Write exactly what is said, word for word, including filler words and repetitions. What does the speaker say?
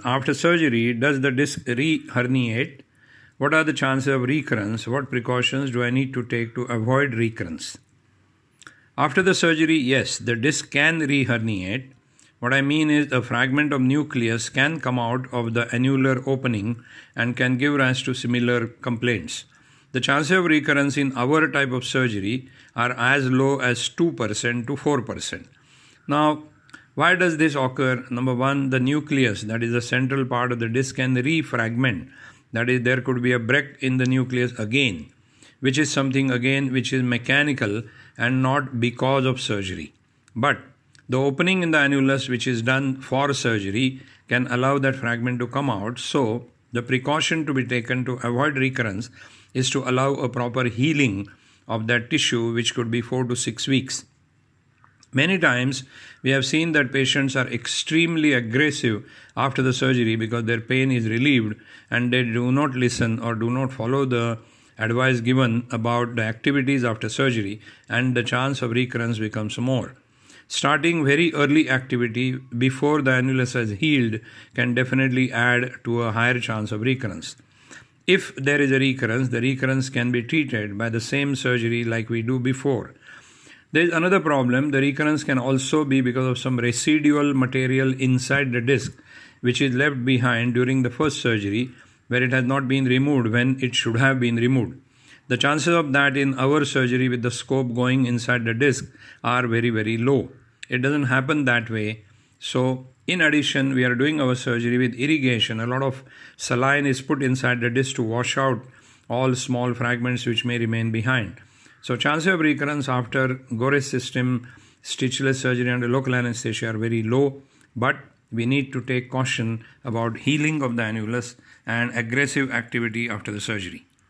after surgery, does the disc re-herniate? What are the chances of recurrence? What precautions do I need to take to avoid recurrence? After the surgery, yes, the disc can re-herniate. What I mean is a fragment of nucleus can come out of the annular opening and can give rise to similar complaints. The chances of recurrence in our type of surgery are as low as two percent to four percent. Now, why does this occur? Number one, the nucleus, that is the central part of the disc, can refragment. That is, there could be a break in the nucleus again, which is something again which is mechanical and not because of surgery. But the opening in the annulus, which is done for surgery, can allow that fragment to come out. So the precaution to be taken to avoid recurrence is to allow a proper healing of that tissue, which could be four to six weeks. Many times we have seen that patients are extremely aggressive after the surgery because their pain is relieved and they do not listen or do not follow the advice given about the activities after surgery, and the chance of recurrence becomes more. Starting very early activity before the annulus has healed can definitely add to a higher chance of recurrence. If there is a recurrence, the recurrence can be treated by the same surgery like we do before. There is another problem. The recurrence can also be because of some residual material inside the disc which is left behind during the first surgery, where it has not been removed when it should have been removed. The chances of that in our surgery with the scope going inside the disc are very, very low. It doesn't happen that way. So, in addition, we are doing our surgery with irrigation. A lot of saline is put inside the disc to wash out all small fragments which may remain behind. So, chances of recurrence after Goerres system, stitchless surgery and local anesthesia are very low, but we need to take caution about healing of the annulus and aggressive activity after the surgery.